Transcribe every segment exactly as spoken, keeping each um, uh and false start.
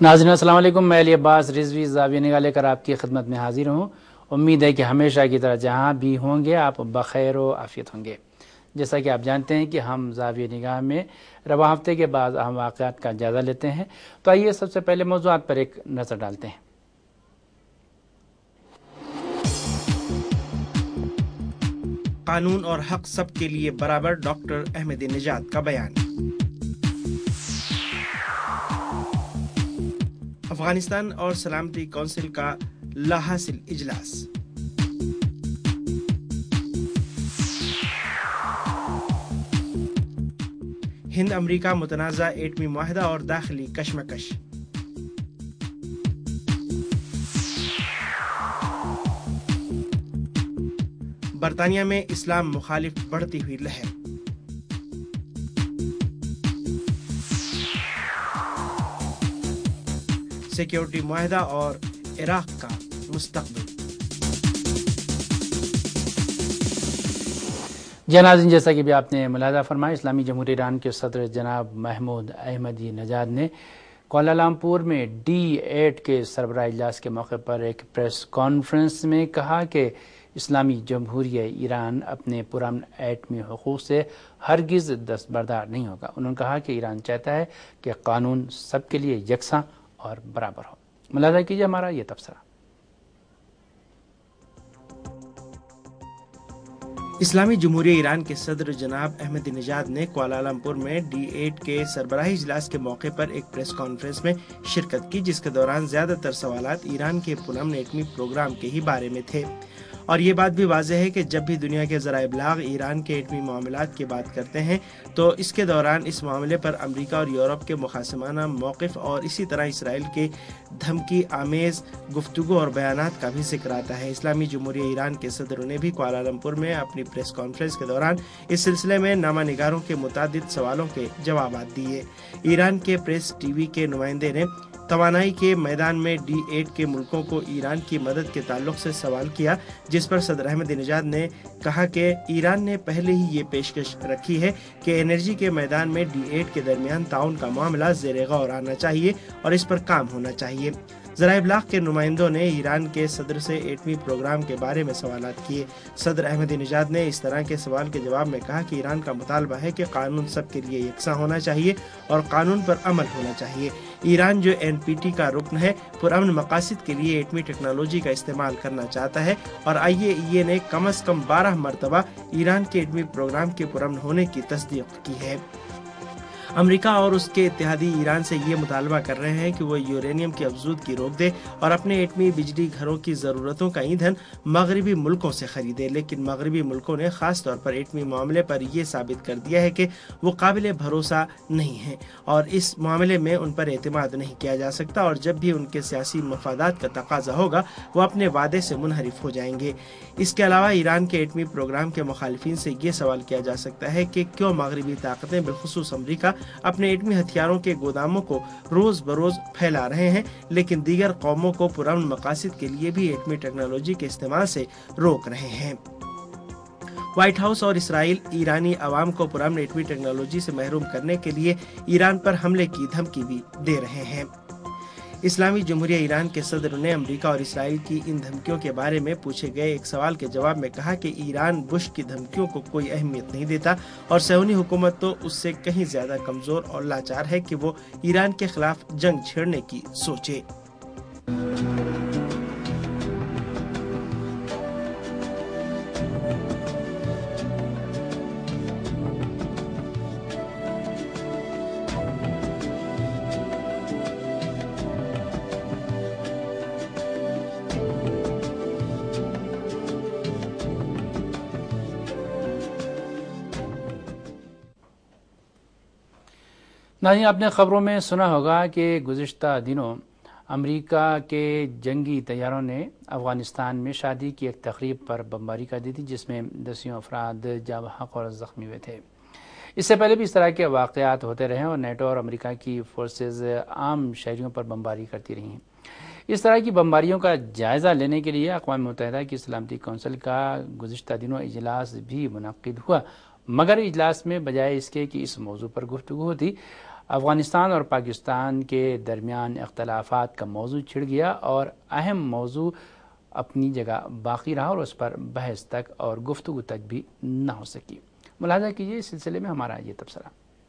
ناظرین السلام علیکم، میں علی عباس رضوی زاویہ نگاہ لے کر آپ کی خدمت میں حاضر ہوں۔ امید ہے کہ ہمیشہ کی طرح جہاں بھی ہوں گے آپ بخیر و عافیت ہوں گے۔ جیسا کہ آپ جانتے ہیں کہ ہم زاویہ نگاہ میں رواں ہفتے کے بعد اہم واقعات کا جائزہ لیتے ہیں، تو آئیے سب سے پہلے موضوعات پر ایک نظر ڈالتے ہیں۔ قانون اور حق سب کے لیے برابر، ڈاکٹر احمدی نژاد کا بیان۔ افغانستان اور سلامتی کونسل کا لاحاصل اجلاس۔ ہند امریکہ متنازع ایٹمی معاہدہ اور داخلی کشمکش۔ برطانیہ میں اسلام مخالف بڑھتی ہوئی لہر۔ سیکیورٹی معاہدہ اور عراق کا مستقبل۔ جی ناظرین، جیسا کہ بھی آپ نے ملاحظہ فرمایا، اسلامی جمہوریہ ایران کے صدر جناب محمود احمدی نژاد نے کوالالمپور میں ڈی ایٹ کے سربراہ اجلاس کے موقع پر ایک پریس کانفرنس میں کہا کہ اسلامی جمہوریہ ایران اپنے پرامن ایٹمی حقوق سے ہرگز دستبردار نہیں ہوگا۔ انہوں نے کہا کہ ایران چاہتا ہے کہ قانون سب کے لیے یکساں اور برابر ہو۔ ملاحظہ کیجیے ہمارا یہ تبصرہ۔ اسلامی جمہوریہ ایران کے صدر جناب احمدی نژاد نے کوالالمپور میں ڈی ایٹ کے سربراہی اجلاس کے موقع پر ایک پریس کانفرنس میں شرکت کی، جس کے دوران زیادہ تر سوالات ایران کے پرامن ایٹمی پروگرام کے ہی بارے میں تھے، اور یہ بات بھی واضح ہے کہ جب بھی دنیا کے ذرائع ابلاغ ایران کے ایٹمی معاملات کی بات کرتے ہیں تو اس کے دوران اس معاملے پر امریکہ اور یورپ کے مخاصمانہ موقف اور اسی طرح اسرائیل کے دھمکی آمیز گفتگو اور بیانات کا بھی ذکر آتا ہے۔ اسلامی جمہوریہ ایران کے صدر نے بھی کوالالمپور میں اپنی پریس کانفرنس کے دوران اس سلسلے میں نامہ نگاروں کے متعدد سوالوں کے جوابات دیے۔ ایران کے پریس ٹی وی کے نمائندے نے توانائی کے میدان میں ڈی ایٹ کے ملکوں کو ایران کی مدد کے تعلق سے سوال کیا، جس پر صدر احمدی نژاد نے کہا کہ ایران نے پہلے ہی یہ پیشکش رکھی ہے کہ انرجی کے میدان میں ڈی ایٹ کے درمیان تعاون کا معاملہ زیر غور آنا چاہیے اور اس پر کام ہونا چاہیے۔ ذرائع ابلاغ کے نمائندوں نے ایران کے صدر سے ایٹمی پروگرام کے بارے میں سوالات کیے۔ صدر احمدی نژاد نے اس طرح کے سوال کے جواب میں کہا کہ ایران کا مطالبہ ہے کہ قانون سب کے لیے یکساں ہونا چاہیے اور قانون پر عمل ہونا چاہیے۔ ایران جو این پی ٹی کا رکن ہے، پرامن مقاصد کے لیے ایٹمی ٹیکنالوجی کا استعمال کرنا چاہتا ہے، اور آئی اے ای اے نے کم از کم بارہ مرتبہ ایران کے ایٹمی پروگرام کے پرامن ہونے کی تصدیق کی ہے۔ امریکہ اور اس کے اتحادی ایران سے یہ مطالبہ کر رہے ہیں کہ وہ یورینیم کی افزودگی روک دے اور اپنے ایٹمی بجلی گھروں کی ضرورتوں کا ایندھن مغربی ملکوں سے خریدے، لیکن مغربی ملکوں نے خاص طور پر ایٹمی معاملے پر یہ ثابت کر دیا ہے کہ وہ قابل بھروسہ نہیں ہیں اور اس معاملے میں ان پر اعتماد نہیں کیا جا سکتا، اور جب بھی ان کے سیاسی مفادات کا تقاضا ہوگا وہ اپنے وعدے سے منحرف ہو جائیں گے۔ اس کے علاوہ ایران کے ایٹمی پروگرام کے مخالفین سے یہ سوال کیا جا سکتا ہے کہ کیوں مغربی طاقتیں بالخصوص امریکہ اپنے ایٹمی ہتھیاروں کے گوداموں کو روز بروز پھیلا رہے ہیں، لیکن دیگر قوموں کو پرامن مقاصد کے لیے بھی ایٹمی ٹیکنالوجی کے استعمال سے روک رہے ہیں۔ وائٹ ہاؤس اور اسرائیل ایرانی عوام کو پرامن ایٹمی ٹیکنالوجی سے محروم کرنے کے لیے ایران پر حملے کی دھمکی بھی دے رہے ہیں۔ اسلامی جمہوریہ ایران کے صدر نے امریکہ اور اسرائیل کی ان دھمکیوں کے بارے میں پوچھے گئے ایک سوال کے جواب میں کہا کہ ایران بش کی دھمکیوں کو کوئی اہمیت نہیں دیتا اور صہیونی حکومت تو اس سے کہیں زیادہ کمزور اور لاچار ہے کہ وہ ایران کے خلاف جنگ چھیڑنے کی سوچے۔ ناظرین، آپ نے خبروں میں سنا ہوگا کہ گزشتہ دنوں امریکہ کے جنگی طیاروں نے افغانستان میں شادی کی ایک تقریب پر بمباری کر دی تھی، جس میں دسیوں افراد جاں بحق اور زخمی ہوئے تھے۔ اس سے پہلے بھی اس طرح کے واقعات ہوتے رہے اور نیٹو اور امریکہ کی فورسز عام شہریوں پر بمباری کرتی رہی ہیں۔ اس طرح کی بمباریوں کا جائزہ لینے کے لیے اقوام متحدہ کی سلامتی کونسل کا گزشتہ دنوں اجلاس بھی منعقد ہوا، مگر اجلاس میں بجائے اس کے کہ اس موضوع پر گفتگو ہوتی، افغانستان اور پاکستان کے درمیان اختلافات کا موضوع چھڑ گیا اور اہم موضوع اپنی جگہ باقی رہا اور اس پر بحث تک اور گفتگو تک بھی نہ ہو سکی۔ ملاحظہ کیجیے اس سلسلے میں ہمارا یہ تبصرہ۔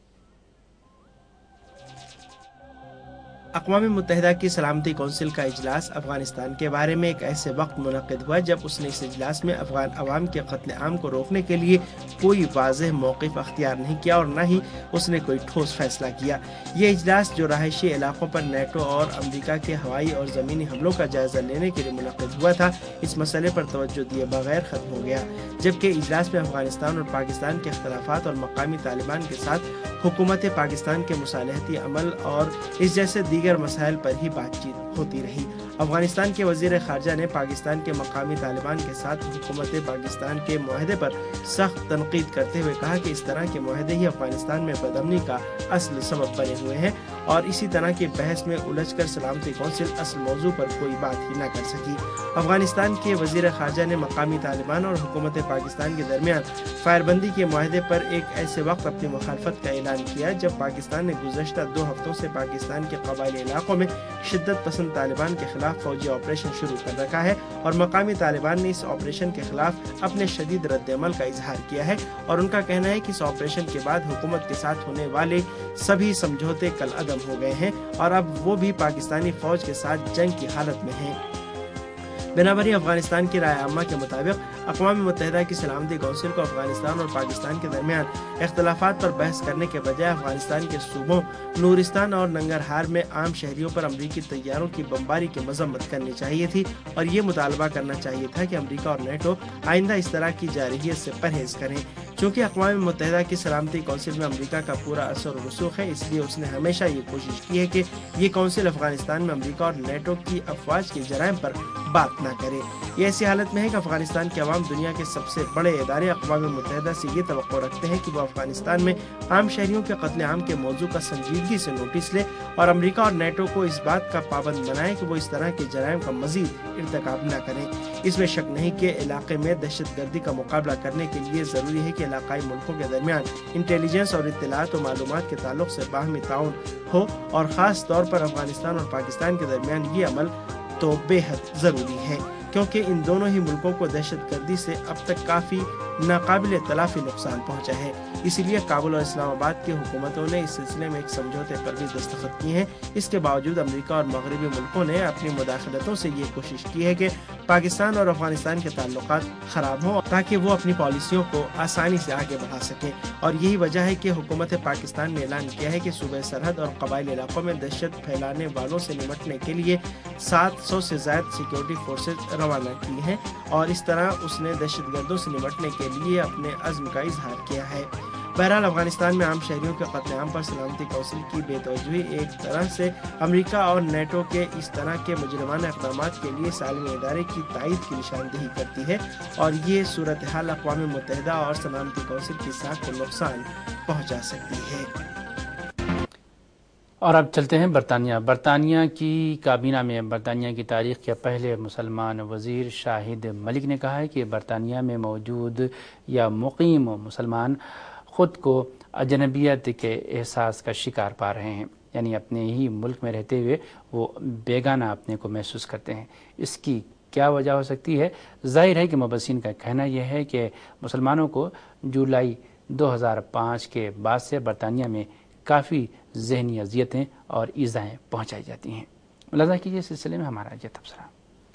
اقوام متحدہ کی سلامتی کونسل کا اجلاس افغانستان کے بارے میں ایک ایسے وقت منعقد ہوا جب اس نے اس اجلاس میں افغان عوام کے قتل عام کو روکنے کے لیے کوئی واضح موقف اختیار نہیں کیا اور نہ ہی اس نے کوئی ٹھوس فیصلہ کیا۔ یہ اجلاس جو رہائشی علاقوں پر نیٹو اور امریکہ کے ہوائی اور زمینی حملوں کا جائزہ لینے کے لیے منعقد ہوا تھا، اس مسئلے پر توجہ دیے بغیر ختم ہو گیا، جبکہ اجلاس میں افغانستان اور پاکستان کے اختلافات اور مقامی طالبان کے ساتھ حکومت پاکستان کے مصالحتی عمل اور اس جیسے دیگر مسائل پر ہی بات چیت ہوتی رہی۔ افغانستان کے وزیر خارجہ نے پاکستان کے مقامی طالبان کے ساتھ حکومت پاکستان کے معاہدے پر سخت تنقید کرتے ہوئے کہا کہ اس طرح کے معاہدے ہی افغانستان میں بدامنی کا اصل سبب بنے ہوئے ہیں اور اسی طرح کی بحث میں الجھ کر سلامتی کونسل اصل موضوع پر کوئی بات ہی نہ کر سکی۔ افغانستان کے وزیر خارجہ نے مقامی طالبان اور حکومت پاکستان کے درمیان فائر بندی کے معاہدے پر ایک ایسے وقت اپنی مخالفت کا اعلان کیا جب پاکستان نے گزشتہ دو ہفتوں سے پاکستان کے قبائلی علاقوں میں شدت پسند طالبان کے خلاف فوجی آپریشن شروع کر رکھا ہے اور مقامی طالبان نے اس آپریشن کے خلاف اپنے شدید رد عمل کا اظہار کیا ہے اور ان کا کہنا ہے کہ اس آپریشن کے بعد حکومت کے ساتھ ہونے والے سبھی سمجھوتے کل عدم ہو گئے ہیں اور اب وہ بھی پاکستانی فوج کے ساتھ جنگ کی حالت میں ہیں۔ بنابراین افغانستان کی رائے عامہ کے مطابق اقوام متحدہ کی سلامتی کونسل کو افغانستان اور پاکستان کے درمیان اختلافات پر بحث کرنے کے بجائے افغانستان کے صوبوں نورستان اور ننگرہار میں عام شہریوں پر امریکی طیاروں کی بمباری کی مذمت کرنی چاہیے تھی اور یہ مطالبہ کرنا چاہیے تھا کہ امریکہ اور نیٹو آئندہ اس طرح کی جارحیت سے پرہیز کریں۔ چونکہ اقوام متحدہ کی سلامتی کونسل میں امریکہ کا پورا اثر و رسوخ ہے، اس لیے اس نے ہمیشہ یہ کوشش کی ہے کہ یہ کونسل افغانستان میں امریکہ اور نیٹو کی افواج کے جرائم پر بات نہ کرے۔ یہ ایسی حالت میں ہے کہ افغانستان کے عوام دنیا کے سب سے بڑے ادارے اقوام متحدہ سے یہ توقع رکھتے ہیں کہ وہ افغانستان میں عام شہریوں کے قتل عام کے موضوع کا سنجیدگی سے نوٹس لے اور امریکہ اور نیٹو کو اس بات کا پابند بنائے کہ وہ اس طرح کے جرائم کا مزید ارتکاب نہ کریں۔ اس میں شک نہیں کہ علاقے میں دہشت گردی کا مقابلہ کرنے کے لیے ضروری ہے کہ علاقائی ملکوں کے درمیان انٹیلیجنس اور اطلاعات و معلومات کے تعلق سے باہمی تعاون ہو اور خاص طور پر افغانستان اور پاکستان کے درمیان یہ عمل تو بے حد ضروری ہے، کیونکہ ان دونوں ہی ملکوں کو دہشت گردی سے اب تک کافی ناقابل تلافی نقصان پہنچا ہے۔ اسی لیے کابل اور اسلام آباد کی حکومتوں نے اس سلسلے میں ایک سمجھوتے پر بھی دستخط کیے ہیں۔ اس کے باوجود امریکہ اور مغربی ملکوں نے اپنی مداخلتوں سے یہ کوشش کی ہے کہ پاکستان اور افغانستان کے تعلقات خراب ہوں تاکہ وہ اپنی پالیسیوں کو آسانی سے آگے بڑھا سکیں، اور یہی وجہ ہے کہ حکومت پاکستان نے اعلان کیا ہے کہ صوبہ سرحد اور قبائلی علاقوں میں دہشت پھیلانے والوں سے نمٹنے کے لیے سات سو سے زائد سیکیورٹی فورسز روانہ کی ہیں، اور اس طرح اس نے دہشت گردوں سے نمٹنے کے لیے اپنے عزم کا اظہار کیا ہے۔ بہرحال افغانستان میں عام شہریوں کے قتل عام پر سلامتی کونسل کی بے توجہی ایک طرح سے امریکہ اور نیٹو کے اس طرح کے مجرمانہ اقدامات کے لیے اس عالمی ادارے کی تائید کی نشاندہی کرتی ہے، اور یہ صورتحال اقوام متحدہ اور سلامتی کونسل کی ساکھ کو نقصان پہنچا سکتی ہے۔ اور اب چلتے ہیں برطانیہ۔ برطانیہ کی کابینہ میں برطانیہ کی تاریخ کے پہلے مسلمان وزیر شاہد ملک نے کہا ہے کہ برطانیہ میں موجود یا مقیم مسلمان خود کو اجنبیت کے احساس کا شکار پا رہے ہیں، یعنی اپنے ہی ملک میں رہتے ہوئے وہ بیگانہ اپنے کو محسوس کرتے ہیں۔ اس کی کیا وجہ ہو سکتی ہے؟ ظاہر ہے کہ مبصرین کا کہنا یہ ہے کہ مسلمانوں کو جولائی دو ہزار پانچ کے بعد سے برطانیہ میں کافی ذہنی اذیتیں اور ایذائیں پہنچائی جاتی ہیں۔ ملاحظہ کیجیے اس سلسلے میں ہمارا یہ تبصرہ۔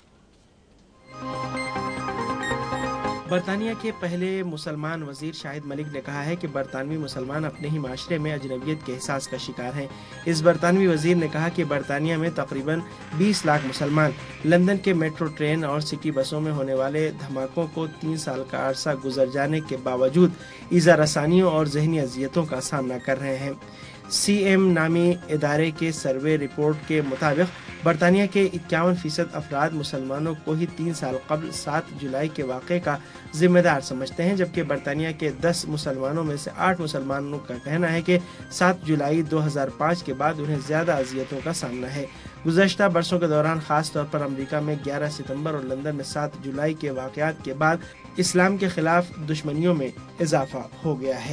برطانیہ کے پہلے مسلمان وزیر شاہد ملک نے کہا ہے کہ برطانوی مسلمان اپنے ہی معاشرے میں اجنبیت کے احساس کا شکار ہیں۔ اس برطانوی وزیر نے کہا کہ برطانیہ میں تقریباً بیس لاکھ مسلمان لندن کے میٹرو ٹرین اور سٹی بسوں میں ہونے والے دھماکوں کو تین سال کا عرصہ گزر جانے کے باوجود ایذا رسانیوں اور ذہنی اذیتوں کا سامنا کر رہے ہیں۔ سی ایم نامی ادارے کے سروے رپورٹ کے مطابق برطانیہ کے اکیاون فیصد افراد مسلمانوں کو ہی تین سال قبل سات جولائی کے واقعے کا ذمہ دار سمجھتے ہیں، جبکہ برطانیہ کے دس مسلمانوں میں سے آٹھ مسلمانوں کا کہنا ہے کہ سات جولائی دو ہزار پانچ کے بعد انہیں زیادہ اذیتوں کا سامنا ہے۔ گزشتہ برسوں کے دوران خاص طور پر امریکہ میں گیارہ ستمبر اور لندن میں سات جولائی کے واقعات کے بعد اسلام کے خلاف دشمنیوں میں اضافہ ہو گیا ہے۔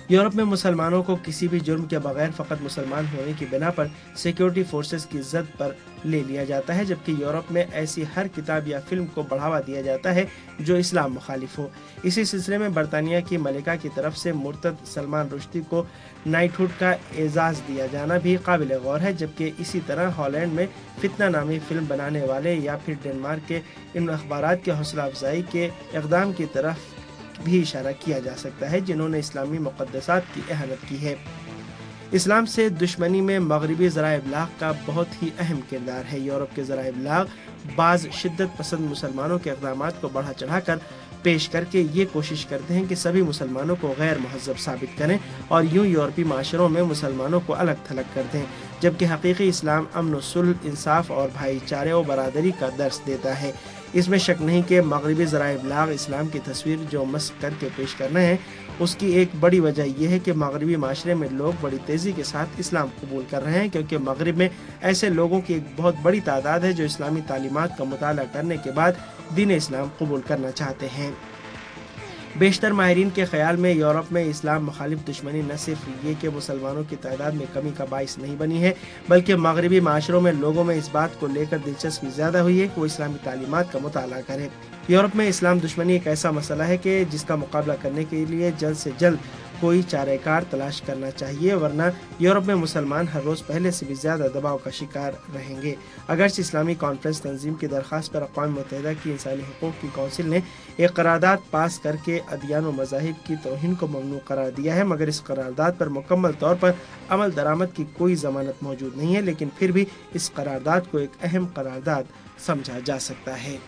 یورپ میں مسلمانوں کو کسی بھی جرم کے بغیر فقط مسلمان ہونے کی بنا پر سیکیورٹی فورسز کی زد پر لے لیا جاتا ہے، جبکہ یورپ میں ایسی ہر کتاب یا فلم کو بڑھاوا دیا جاتا ہے جو اسلام مخالف ہو۔ اسی سلسلے میں برطانیہ کی ملکہ کی طرف سے مرتد سلمان رشدی کو نائٹ ہوڈ کا اعزاز دیا جانا بھی قابل غور ہے، جبکہ اسی طرح ہالینڈ میں فتنہ نامی فلم بنانے والے یا پھر ڈنمارک کے ان اخبارات کے حوصلہ افزائی کے اقدام کی طرف بھی اشارہ کیا جا سکتا ہے جنہوں نے اسلامی مقدسات کی اہانت کی ہے۔ اسلام سے دشمنی میں مغربی ذرائع ابلاغ کا بہت ہی اہم کردار ہے۔ یورپ کے ذرائع ابلاغ بعض شدت پسند مسلمانوں کے اقدامات کو بڑھا چڑھا کر پیش کر کے یہ کوشش کرتے ہیں کہ سبھی مسلمانوں کو غیر مہذب ثابت کریں اور یوں یورپی معاشروں میں مسلمانوں کو الگ تھلگ کر دیں، جبکہ حقیقی اسلام امن و صلح، انصاف اور بھائی چارے و برادری کا درس دیتا ہے۔ اس میں شک نہیں کہ مغربی ذرائع ابلاغ اسلام کی تصویر جو مسخ کر کے پیش کر رہے ہیں، اس کی ایک بڑی وجہ یہ ہے کہ مغربی معاشرے میں لوگ بڑی تیزی کے ساتھ اسلام قبول کر رہے ہیں، کیونکہ مغرب میں ایسے لوگوں کی ایک بہت بڑی تعداد ہے جو اسلامی تعلیمات کا مطالعہ کرنے کے بعد دین اسلام قبول کرنا چاہتے ہیں۔ بیشتر ماہرین کے خیال میں یورپ میں اسلام مخالف دشمنی نہ صرف یہ کہ مسلمانوں کی تعداد میں کمی کا باعث نہیں بنی ہے، بلکہ مغربی معاشروں میں لوگوں میں اس بات کو لے کر دلچسپی زیادہ ہوئی ہے کہ وہ اسلامی تعلیمات کا مطالعہ کریں۔ یورپ میں اسلام دشمنی ایک ایسا مسئلہ ہے کہ جس کا مقابلہ کرنے کے لیے جلد سے جلد کوئی چارہ کار تلاش کرنا چاہیے، ورنہ یورپ میں مسلمان ہر روز پہلے سے بھی زیادہ دباؤ کا شکار رہیں گے۔ اگرچہ اسلامی کانفرنس تنظیم کی درخواست پر اقوام متحدہ کی انسانی حقوق کی کونسل نے ایک قرارداد پاس کر کے ادیان و مذاہب کی توہین کو ممنوع قرار دیا ہے، مگر اس قرارداد پر مکمل طور پر عمل درآمد کی کوئی ضمانت موجود نہیں ہے، لیکن پھر بھی اس قرارداد کو ایک اہم قرارداد سمجھا جا سکتا ہے۔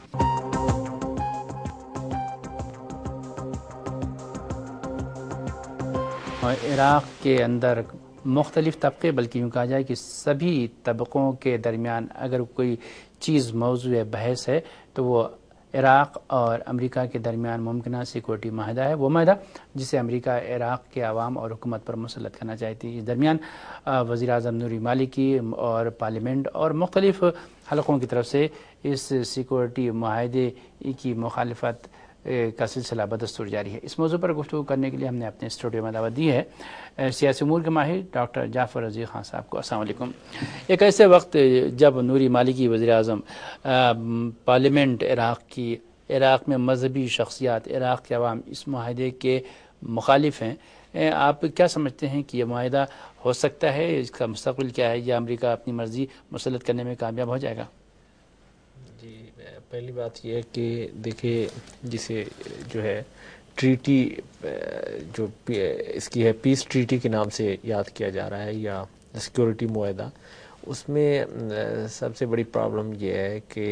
اور عراق کے اندر مختلف طبقے، بلکہ یوں کہا جائے کہ سبھی طبقوں کے درمیان اگر کوئی چیز موضوع بحث ہے تو وہ عراق اور امریکہ کے درمیان ممکنہ سیکورٹی معاہدہ ہے، وہ معاہدہ جسے امریکہ عراق کے عوام اور حکومت پر مسلط کرنا چاہتی ہے۔ اس درمیان وزیر اعظم نوری مالکی اور پارلیمنٹ اور مختلف حلقوں کی طرف سے اس سیکورٹی معاہدے کی مخالفت کا سلسلہ بدستور جاری ہے۔ اس موضوع پر گفتگو کرنے کے لیے ہم نے اپنے اسٹوڈیو میں دعوت دی ہے سیاسی امور کے ماہر ڈاکٹر جعفر رضی خان صاحب کو۔ السلام علیکم۔ ایک ایسے وقت جب نوری مالکی وزیر اعظم، پارلیمنٹ عراق کی، عراق میں مذہبی شخصیات، عراق کے عوام اس معاہدے کے مخالف ہیں، آپ کیا سمجھتے ہیں کہ یہ معاہدہ ہو سکتا ہے؟ اس کا مستقبل کیا ہے؟ یا امریکہ اپنی مرضی مسلط کرنے میں کامیاب ہو جائے گا؟ جی، پہلی بات یہ ہے کہ دیکھیے، جسے جو ہے ٹریٹی جو اس کی ہے پیس ٹریٹی کے نام سے یاد کیا جا رہا ہے یا سیکورٹی معاہدہ، اس میں سب سے بڑی پرابلم یہ ہے کہ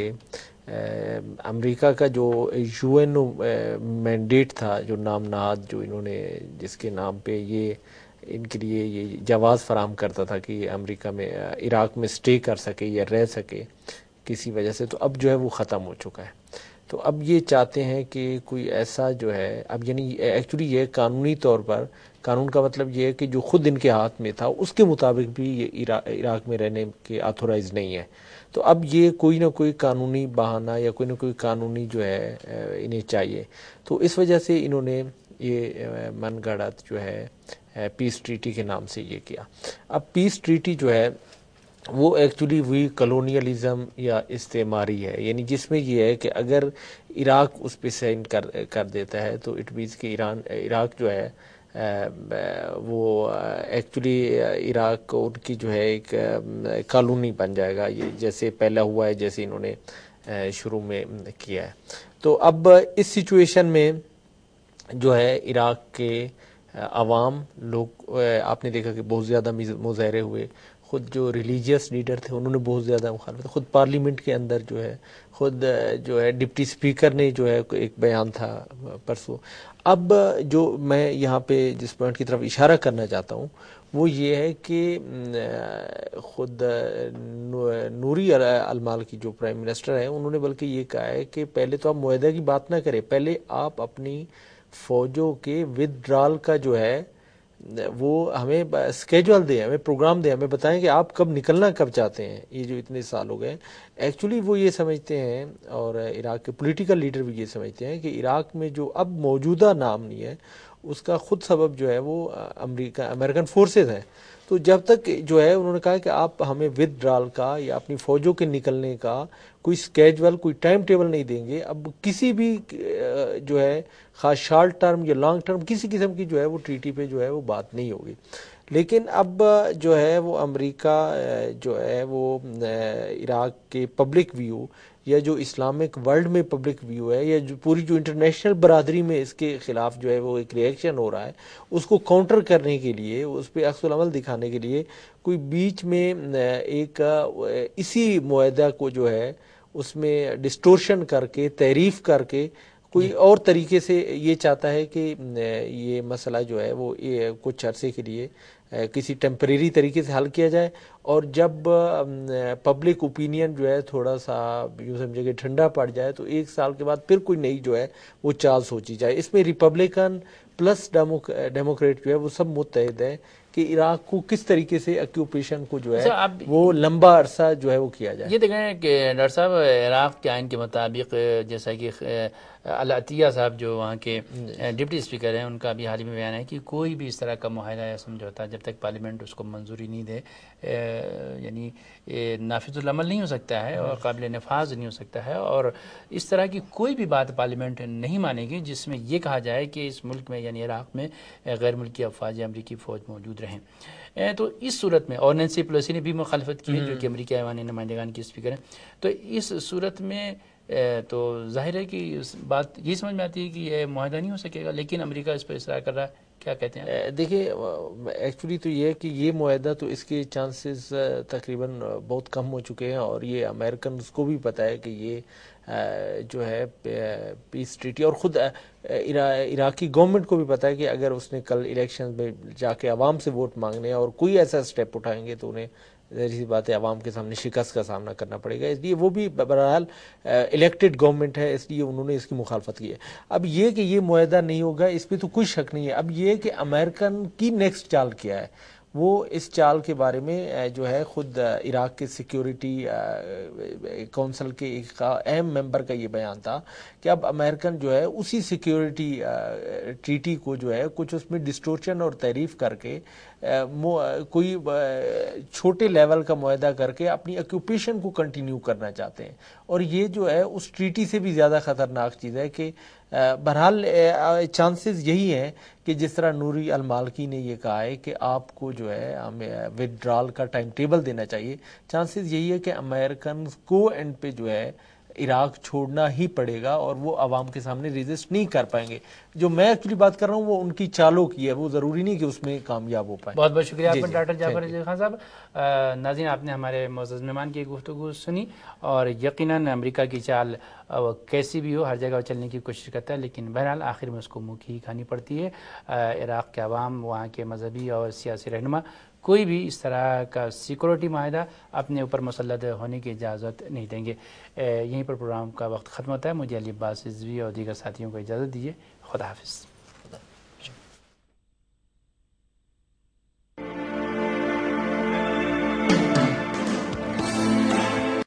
امریکہ کا جو یو این او مینڈیٹ تھا، جو نام نہاد جو انہوں نے جس کے نام پہ یہ ان کے لیے یہ جواز فراہم کرتا تھا کہ امریکہ میں عراق میں سٹے کر سکے یا رہ سکے کسی وجہ سے، تو اب جو ہے وہ ختم ہو چکا ہے۔ تو اب یہ چاہتے ہیں کہ کوئی ایسا جو ہے، اب یعنی ایکچولی یہ قانونی طور پر، قانون کا مطلب یہ ہے کہ جو خود ان کے ہاتھ میں تھا اس کے مطابق بھی یہ عراق میں رہنے کے آتھورائز نہیں ہے۔ تو اب یہ کوئی نہ کوئی قانونی بہانہ یا کوئی نہ کوئی قانونی جو ہے انہیں چاہیے، تو اس وجہ سے انہوں نے یہ من گھڑت جو ہے پیس ٹریٹی کے نام سے یہ کیا۔ اب پیس ٹریٹی جو ہے وہ ایکچولی وہی کلونیلزم یا استعماری ہے، یعنی جس میں یہ ہے کہ اگر عراق اس پہ سائن کر کر دیتا ہے تو اٹ مینس کہ ایران عراق جو ہے وہ ایکچولی عراق ان کی جو ہے ایک کالونی بن جائے گا، یہ جیسے پہلا ہوا ہے، جیسے انہوں نے شروع میں کیا ہے۔ تو اب اس سچویشن میں جو ہے عراق کے عوام لوگ، آپ نے دیکھا کہ بہت زیادہ مظاہرے ہوئے، خود جو ریلیجیس لیڈر تھے انہوں نے بہت زیادہ مخالفت، خود پارلیمنٹ کے اندر جو ہے خود جو ہے ڈپٹی اسپیکر نے جو ہے ایک بیان تھا پرسوں۔ اب جو میں یہاں پہ جس پوائنٹ کی طرف اشارہ کرنا چاہتا ہوں وہ یہ ہے کہ خود نوری المالکی جو پرائم منسٹر ہیں انہوں نے بلکہ یہ کہا ہے کہ پہلے تو آپ معاہدہ کی بات نہ کریں، پہلے آپ اپنی فوجوں کے ودڈرال کا جو ہے وہ ہمیں اسکیجول دیں، ہمیں پروگرام دیں، ہمیں بتائیں کہ آپ کب نکلنا کب چاہتے ہیں۔ یہ جو اتنے سال ہو گئے، ایکچولی وہ یہ سمجھتے ہیں اور عراق کے پولیٹیکل لیڈر بھی یہ سمجھتے ہیں کہ عراق میں جو اب موجودہ نام نہیں ہے اس کا خود سبب جو ہے وہ امریکہ امریکن فورسز ہیں. تو جب تک جو ہے انہوں نے کہا کہ آپ ہمیں ود ڈرال کا یا اپنی فوجوں کے نکلنے کا کوئی اسکیجول کوئی ٹائم ٹیبل نہیں دیں گے, اب کسی بھی جو ہے خاص شارٹ ٹرم یا لانگ ٹرم کسی قسم کی جو ہے وہ ٹریٹی پہ جو ہے وہ بات نہیں ہوگی. لیکن اب جو ہے وہ امریکہ جو ہے وہ عراق کے پبلک ویو یا جو اسلامک ورلڈ میں پبلک ویو ہے یا جو پوری جو انٹرنیشنل برادری میں اس کے خلاف جو ہے وہ ایک ریئیکشن ہو رہا ہے, اس کو کاؤنٹر کرنے کے لیے, اس پہ عکس العمل دکھانے کے لیے کوئی بیچ میں ایک اسی معاہدہ کو جو ہے اس میں ڈسٹورشن کر کے تحریف کر کے کوئی اور طریقے سے یہ چاہتا ہے کہ یہ مسئلہ جو ہے وہ کچھ عرصے کے لیے کسی ٹیمپریری طریقے سے حل کیا جائے, اور جب پبلک اوپینین جو ہے تھوڑا سا یوں سمجھے کہ ٹھنڈا پڑ جائے تو ایک سال کے بعد پھر کوئی نئی جو ہے وہ چال سوچی جائے. اس میں ریپبلکن پلس ڈیموکریٹ جو ہے وہ سب متحد ہیں کہ عراق کو کس طریقے سے آکیوپیشن کو جو ہے وہ لمبا عرصہ جو ہے وہ کیا جائے. یہ دیکھیں کہ ڈاکٹر صاحب عراق کے آئین کے مطابق جیسا کہ العطیہ صاحب جو وہاں کے ڈپٹی اسپیکر ہیں ان کا بھی حال ہی میں بیان ہے کہ کوئی بھی اس طرح کا معاہدہ یا سمجھوتا جب تک پارلیمنٹ اس کو منظوری نہیں دے یعنی نافذ العمل نہیں ہو سکتا ہے اور قابل نفاذ نہیں ہو سکتا ہے, اور اس طرح کی کوئی بھی بات پارلیمنٹ نہیں مانے گی جس میں یہ کہا جائے کہ اس ملک میں یعنی عراق میں غیر ملکی افواج یا امریکی فوج موجود رہیں. تو اس صورت میں اور نینسی پیلوسی نے بھی مخالفت کی ہے جو کہ امریکی ایوان نمائندگان کی اسپیکر ہیں, تو اس صورت میں تو ظاہر ہے کہ بات یہ سمجھ میں آتی ہے کہ یہ معاہدہ نہیں ہو سکے گا, لیکن امریکہ اس پر اصرار کر رہا ہے. کیا کہتے ہیں؟ دیکھیے ایکچولی تو یہ ہے کہ یہ معاہدہ تو اس کے چانسز تقریباً بہت کم ہو چکے ہیں, اور یہ امریکنز کو بھی پتہ ہے کہ یہ جو ہے پیس ٹریٹی, اور خود عراقی گورنمنٹ کو بھی پتہ ہے کہ اگر اس نے کل الیکشن میں جا کے عوام سے ووٹ مانگنے اور کوئی ایسا سٹیپ اٹھائیں گے تو انہیں ظاہر سی بات ہے عوام کے سامنے شکست کا سامنا کرنا پڑے گا. اس لیے وہ بھی بہرحال الیکٹڈ گورنمنٹ ہے, اس لیے انہوں نے اس کی مخالفت کی ہے. اب یہ کہ یہ معاہدہ نہیں ہوگا اس پہ تو کوئی شک نہیں ہے. اب یہ کہ امریکن کی نیکسٹ چال کیا ہے, وہ اس چال کے بارے میں جو ہے خود عراق کے سیکیورٹی کونسل کے ایک اہم ممبر کا یہ بیان تھا کہ اب امریکن جو ہے اسی سیکیورٹی ٹریٹی کو جو ہے کچھ اس میں ڈسٹورشن اور تعریف کر کے کوئی چھوٹے لیول کا معاہدہ کر کے اپنی آکیوپیشن کو کنٹینیو کرنا چاہتے ہیں, اور یہ جو ہے اس ٹریٹی سے بھی زیادہ خطرناک چیز ہے کہ بہرحال چانسز یہی ہیں کہ جس طرح نوری المالکی نے یہ کہا ہے کہ آپ کو جو ہے ہمیں ودرال کا ٹائم ٹیبل دینا چاہیے. چانسز یہی ہے کہ امریکن کو اینڈ پہ جو ہے عراق چھوڑنا ہی پڑے گا اور وہ عوام کے سامنے ریزسٹ نہیں کر پائیں گے. جو میں ایکچولی بات کر رہا ہوں وہ ان کی چالوں کی ہے, وہ ضروری نہیں کہ اس میں کامیاب ہو پائے. بہت بہت شکریہ آپ کا ڈاکٹر جعفر عزیز خان صاحب. ناظرین آپ نے ہمارے معزز مہمان کی گفتگو سنی, اور یقیناً امریکہ کی چال کیسی بھی ہو ہر جگہ چلنے کی کوشش کرتا ہے, لیکن بہرحال آخر میں اس کو منہ کی کھانی پڑتی ہے. عراق کے عوام, وہاں کے مذہبی اور سیاسی رہنما کوئی بھی اس طرح کا سیکورٹی معاہدہ اپنے اوپر مسلط ہونے کی اجازت نہیں دیں گے. یہیں پر پروگرام کا وقت ختم ہوتا ہے. مجھے علی عباس رضوی اور دیگر ساتھیوں کو اجازت دیجیے. خدا حافظ.